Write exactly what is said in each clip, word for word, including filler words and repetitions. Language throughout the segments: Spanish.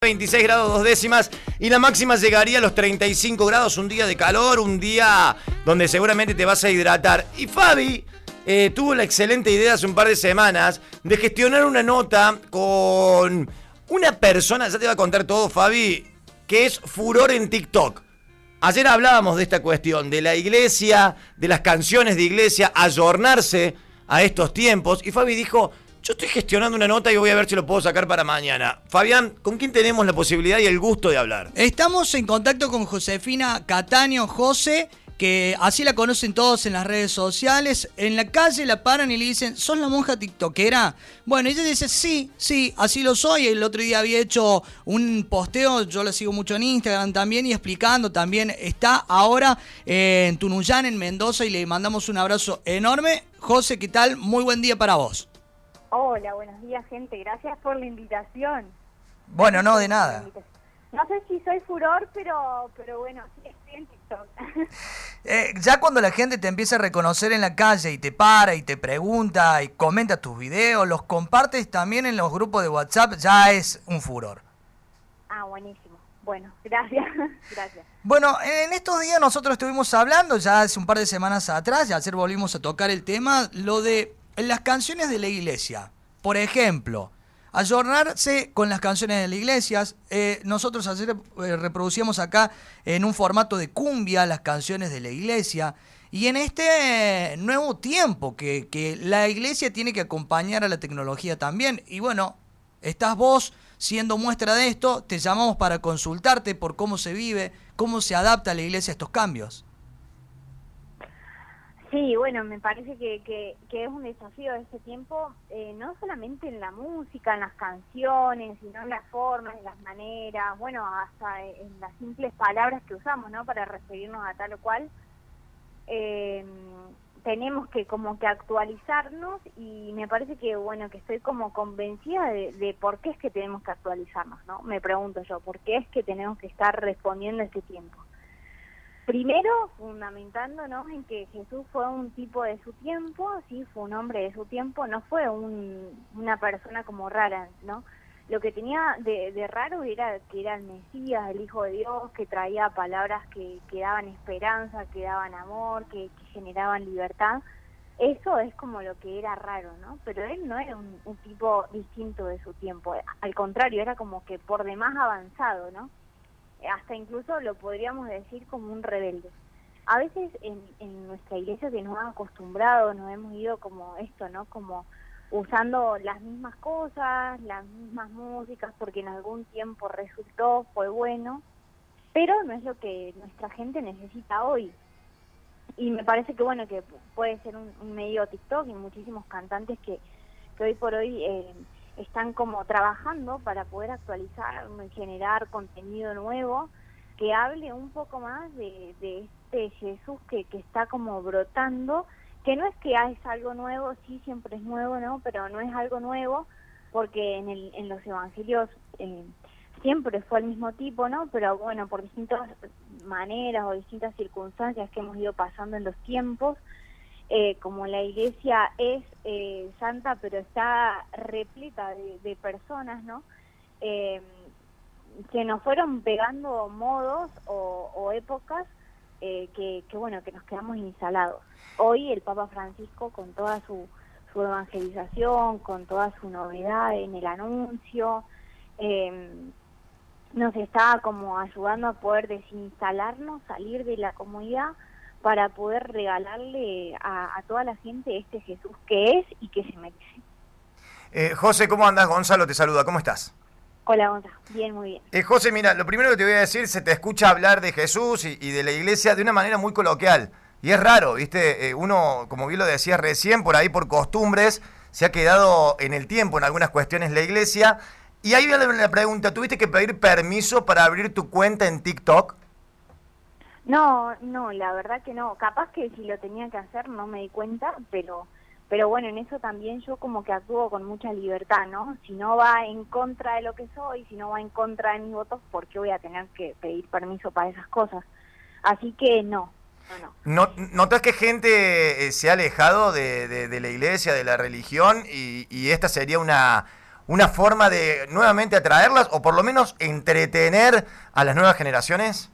veintiséis grados dos décimas y la máxima llegaría a los treinta y cinco grados, un día de calor, un día donde seguramente te vas a hidratar. Y Fabi eh, tuvo la excelente idea hace un par de semanas de gestionar una nota con una persona, ya te va a contar todo Fabi, que es furor en TikTok. Ayer hablábamos de esta cuestión, de la iglesia, de las canciones de iglesia, ayornarse a estos tiempos, y Fabi dijo: yo estoy gestionando una nota y voy a ver si lo puedo sacar para mañana. Fabián, ¿con quién tenemos la posibilidad y el gusto de hablar? Estamos en contacto con Josefina Cataño, José, que así la conocen todos en las redes sociales. En la calle la paran y le dicen: ¿sos la monja tiktokera? Bueno, ella dice: sí, sí, así lo soy. El otro día había hecho un posteo, yo la sigo mucho en Instagram también, y explicando también. Está ahora eh, en Tunuyán, en Mendoza, y le mandamos un abrazo enorme. José, ¿qué tal? Muy buen día para vos. Hola, buenos días, gente. Gracias por la invitación. Bueno, no, de nada. No sé si soy furor, pero pero bueno, sí estoy en TikTok. Eh, ya cuando la gente te empieza a reconocer en la calle y te para y te pregunta y comenta tus videos, los compartes también en los grupos de WhatsApp, ya es un furor. Ah, buenísimo. Bueno, gracias. Gracias. Bueno, en estos días nosotros estuvimos hablando, ya hace un par de semanas atrás, y ayer volvimos a tocar el tema, lo de las canciones de la iglesia. Por ejemplo, ayornarse con las canciones de la iglesia. Eh, nosotros ayer eh, reproducíamos acá en un formato de cumbia las canciones de la iglesia. Y en este nuevo tiempo que, que la iglesia tiene que acompañar a la tecnología también. Y bueno, estás vos siendo muestra de esto, te llamamos para consultarte por cómo se vive, cómo se adapta la iglesia a estos cambios. Sí, bueno, me parece que, que, que es un desafío de este tiempo, eh, no solamente en la música, en las canciones, sino en las formas, en las maneras, bueno, hasta en las simples palabras que usamos, ¿no?, para referirnos a tal o cual. Eh, tenemos que como que actualizarnos, y me parece que, bueno, que estoy como convencida de, de por qué es que tenemos que actualizarnos, ¿no? Me pregunto yo, ¿por qué es que tenemos que estar respondiendo a este tiempo? Primero, fundamentando, ¿no?, en que Jesús fue un tipo de su tiempo, sí, fue un hombre de su tiempo, no fue un, una persona como rara, ¿no? Lo que tenía de, de raro era que era el Mesías, el Hijo de Dios, que traía palabras que, que daban esperanza, que daban amor, que, que generaban libertad. Eso es como lo que era raro, ¿no? Pero él no era un, un tipo distinto de su tiempo, al contrario, era como que por demás avanzado, ¿no? Hasta incluso lo podríamos decir como un rebelde. A veces en, en nuestra iglesia, que nos han acostumbrado, nos hemos ido como esto, ¿no? Como usando las mismas cosas, las mismas músicas, porque en algún tiempo resultó, fue bueno, pero no es lo que nuestra gente necesita hoy. Y me parece que, bueno, que puede ser un, un medio TikTok, y muchísimos cantantes que, que hoy por hoy eh, están como trabajando para poder actualizar, generar contenido nuevo que hable un poco más de, de este Jesús que, que está como brotando, que no es que ah, es algo nuevo, sí, siempre es nuevo, ¿no? Pero no es algo nuevo, porque en, el, en los evangelios eh, siempre fue el mismo tipo, ¿no? Pero bueno, por distintas maneras o distintas circunstancias que hemos ido pasando en los tiempos, Eh, como la iglesia es eh, santa, pero está repleta de, de personas, ¿no? Eh, que nos fueron pegando modos o, o épocas eh, que, que, bueno, que nos quedamos instalados. Hoy el Papa Francisco, con toda su, su evangelización, con toda su novedad en el anuncio, eh, nos está como ayudando a poder desinstalarnos, salir de la comodidad, para poder regalarle a, a toda la gente este Jesús que es y que se merece. Eh, José, ¿cómo andás? Gonzalo te saluda, ¿cómo estás? Hola, Gonzalo, bien, muy bien. Eh, José, mira, lo primero que te voy a decir, se te escucha hablar de Jesús y, y de la iglesia de una manera muy coloquial, y es raro, ¿viste? Eh, uno, como bien lo decías recién, por ahí por costumbres, se ha quedado en el tiempo en algunas cuestiones la iglesia, y ahí viene la pregunta, ¿tuviste que pedir permiso para abrir tu cuenta en TikTok? No, no, la verdad que no. Capaz que si lo tenía que hacer no me di cuenta, pero pero bueno, en eso también yo como que actúo con mucha libertad, ¿no? Si no va en contra de lo que soy, si no va en contra de mis votos, ¿por qué voy a tener que pedir permiso para esas cosas? Así que no, no, no. ¿No, ¿Notas que gente eh, se ha alejado de, de, de la iglesia, de la religión, y, y esta sería una, una forma de nuevamente atraerlas o por lo menos entretener a las nuevas generaciones?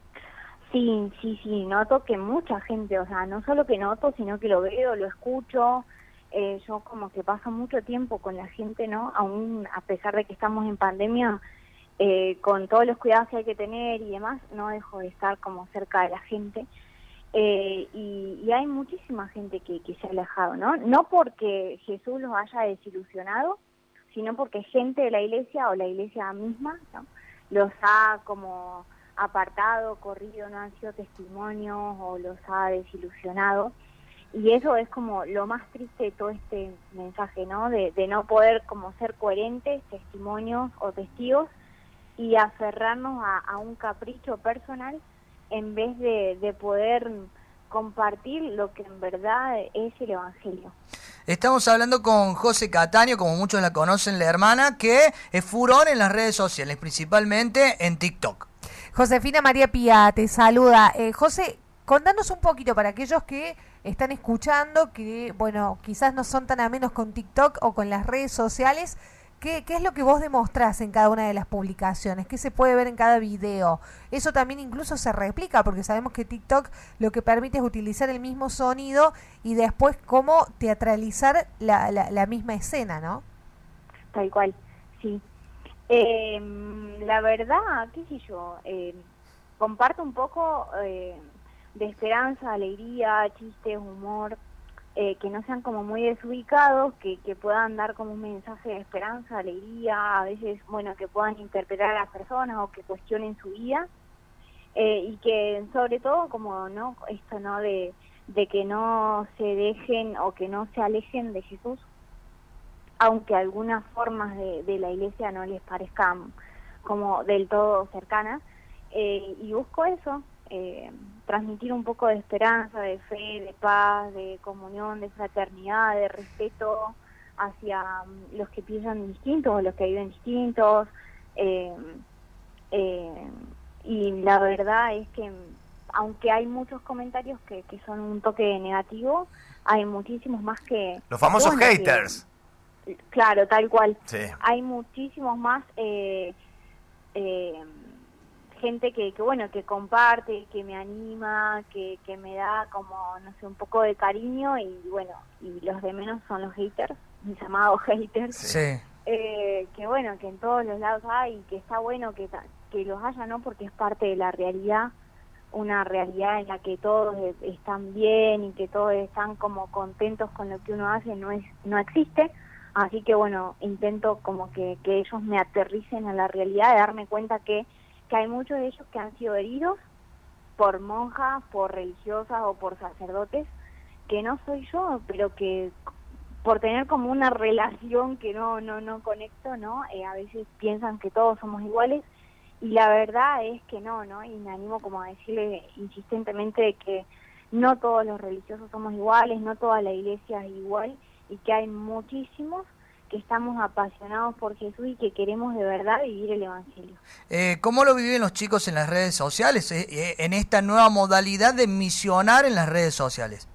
Sí, sí, sí, noto que mucha gente, o sea, no solo que noto, sino que lo veo, lo escucho. Eh, yo como que paso mucho tiempo con la gente, ¿no? Aún a pesar de que estamos en pandemia, eh, con todos los cuidados que hay que tener y demás, no dejo de estar como cerca de la gente. Eh, y, y hay muchísima gente que, que se ha alejado, ¿no? No porque Jesús los haya desilusionado, sino porque gente de la iglesia o la iglesia misma, ¿no?, los ha como apartado, corrido, no han sido testimonios o los ha desilusionado. Y eso es como lo más triste de todo este mensaje, ¿no? De, de no poder como ser coherentes, testimonios o testigos, y aferrarnos a, a un capricho personal en vez de, de poder compartir lo que en verdad es el Evangelio. Estamos hablando con José Cataño, como muchos la conocen, la hermana, que es furor en las redes sociales, principalmente en TikTok. Josefina María Pía te saluda. Eh, José, contanos un poquito para aquellos que están escuchando, que bueno, quizás no son tan amenos con TikTok o con las redes sociales. ¿Qué, ¿Qué es lo que vos demostrás en cada una de las publicaciones? ¿Qué se puede ver en cada video? Eso también incluso se replica, porque sabemos que TikTok lo que permite es utilizar el mismo sonido y después cómo teatralizar la, la, la misma escena, ¿no? Tal cual, sí. Eh, la verdad, qué sé yo, eh, comparto un poco eh, de esperanza, alegría, chistes, humor, Eh, que no sean como muy desubicados, que, que puedan dar como un mensaje de esperanza, alegría, a veces, bueno, que puedan interpelar a las personas o que cuestionen su vida, eh, y que sobre todo como, ¿no?, esto, ¿no?, de, de que no se dejen o que no se alejen de Jesús, aunque algunas formas de, de la iglesia no les parezcan como del todo cercanas, eh, y busco eso, Eh, transmitir un poco de esperanza, de fe, de paz, de comunión, de fraternidad, de respeto hacia um, los que piensan distintos o los que viven distintos. Eh, eh, y la verdad es que, aunque hay muchos comentarios que, que son un toque negativo, hay muchísimos más que... Los famosos bueno, haters. Que, claro, tal cual. Sí. Hay muchísimos más... Eh, eh, gente que, que bueno, que comparte, que me anima, que, que me da como, no sé, un poco de cariño, y bueno, y los de menos son los haters, mis llamados haters, Sí. eh, que bueno, que en todos los lados hay, y que está bueno que, que los haya, ¿no?, porque es parte de la realidad, una realidad en la que todos están bien y que todos están como contentos con lo que uno hace, no es no existe. Así que bueno, intento como que, que ellos me aterricen a la realidad, de darme cuenta que que hay muchos de ellos que han sido heridos por monjas, por religiosas o por sacerdotes, que no soy yo, pero que por tener como una relación que no no no conecto, ¿no? Eh, a veces piensan que todos somos iguales, y la verdad es que no, ¿no? Y me animo como a decirle insistentemente de que no todos los religiosos somos iguales, no toda la iglesia es igual, y que hay muchísimos que estamos apasionados por Jesús y que queremos de verdad vivir el Evangelio. Eh, ¿Cómo lo viven los chicos en las redes sociales, eh, eh, en esta nueva modalidad de misionar en las redes sociales?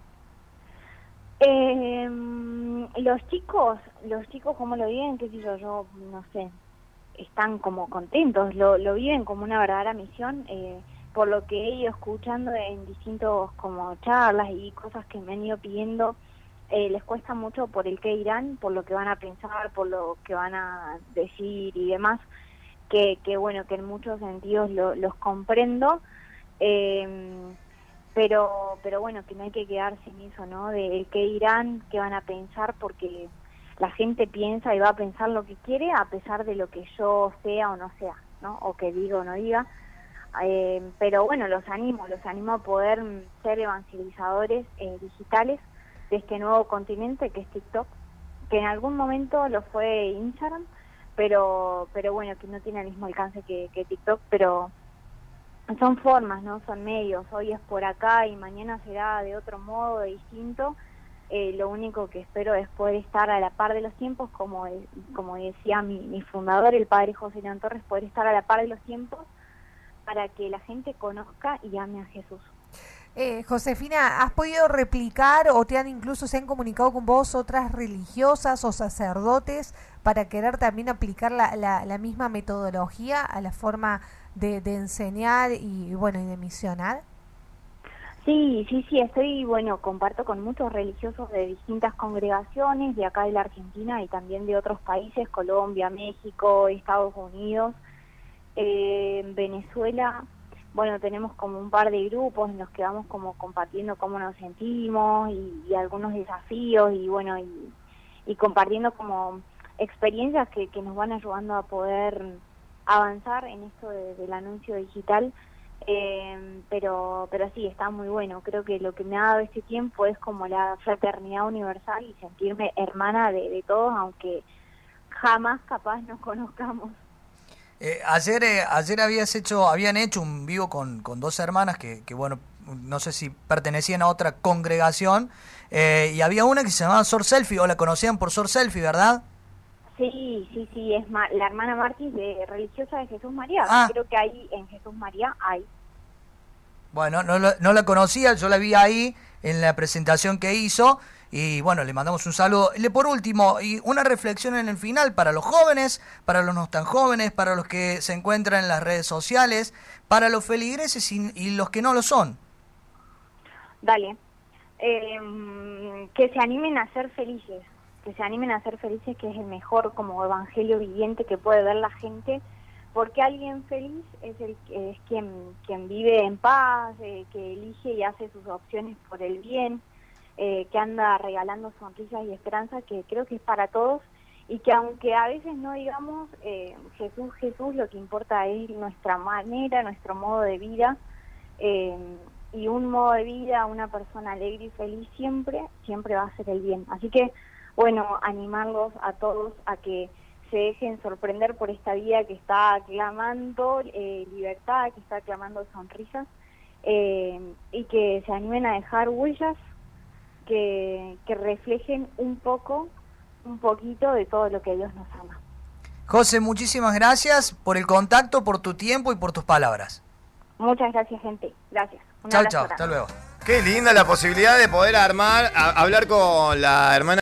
Eh, los chicos, los chicos cómo lo viven, qué sé yo, yo no sé, están como contentos, lo, lo viven como una verdadera misión, eh, por lo que he ido escuchando en distintos como charlas y cosas que me han ido pidiendo. Eh, les cuesta mucho por el qué dirán, por lo que van a pensar, por lo que van a decir y demás, que, que bueno, que en muchos sentidos lo, los comprendo, eh, pero pero bueno, que no hay que quedarse en eso, ¿no?, de el qué dirán, qué van a pensar, porque la gente piensa y va a pensar lo que quiere a pesar de lo que yo sea o no sea, ¿no?, o que diga o no diga. Eh, pero bueno, los animo, los animo a poder ser evangelizadores eh, digitales de este nuevo continente que es TikTok, que en algún momento lo fue Instagram, pero pero bueno, que no tiene el mismo alcance que, que TikTok, pero son formas, ¿no?, son medios. Hoy es por acá y mañana será de otro modo, de distinto. Eh, lo único que espero es poder estar a la par de los tiempos, como como decía mi, mi fundador, el padre José León Torres, poder estar a la par de los tiempos para que la gente conozca y ame a Jesús. Eh, Josefina, ¿has podido replicar o te han incluso se han comunicado con vos otras religiosas o sacerdotes para querer también aplicar la, la, la misma metodología a la forma de, de enseñar y bueno y de misionar? Sí, sí, sí, estoy, bueno, comparto con muchos religiosos de distintas congregaciones, de acá de la Argentina y también de otros países, Colombia, México, Estados Unidos, eh, Venezuela. Bueno, tenemos como un par de grupos en los que vamos como compartiendo cómo nos sentimos y, y algunos desafíos y bueno, y, y compartiendo como experiencias que, que nos van ayudando a poder avanzar en esto de, del anuncio digital. Eh, pero pero sí, está muy bueno. Creo que lo que me ha dado este tiempo es como la fraternidad universal y sentirme hermana de, de todos, aunque jamás capaz nos conozcamos. Eh, ayer eh, ayer habías hecho, habían hecho un vivo con, con dos hermanas que, que, bueno, no sé si pertenecían a otra congregación, eh, y había una que se llamaba Sor Selfie, o la conocían por Sor Selfie, ¿verdad? Sí, sí, sí, es ma la hermana Martis de religiosa de Jesús María. Ah. Creo que ahí en Jesús María hay. Bueno, no, lo- no la conocía, yo la vi ahí en la presentación que hizo y bueno, le mandamos un saludo. Le por último, y una reflexión en el final para los jóvenes, para los no tan jóvenes, para los que se encuentran en las redes sociales, para los feligreses y, y los que no lo son. Dale. Eh, que se animen a ser felices, que se animen a ser felices, que es el mejor como evangelio viviente que puede ver la gente, porque alguien feliz es el es quien quien vive en paz, eh, que elige y hace sus opciones por el bien, eh, que anda regalando sonrisas y esperanza, que creo que es para todos, y que aunque a veces no digamos eh, Jesús, Jesús, lo que importa es nuestra manera, nuestro modo de vida, eh, y un modo de vida, una persona alegre y feliz siempre, siempre va a hacer el bien. Así que, bueno, animarlos a todos a que se dejen sorprender por esta vida que está clamando eh, libertad, que está clamando sonrisas, eh, y que se animen a dejar huellas que, que reflejen un poco, un poquito de todo lo que Dios nos ama. José, muchísimas gracias por el contacto, por tu tiempo y por tus palabras. Muchas gracias, gente. Gracias. Un Chao, abrazo chao, grande. hasta luego. Qué linda la posibilidad de poder armar, a- hablar con la hermana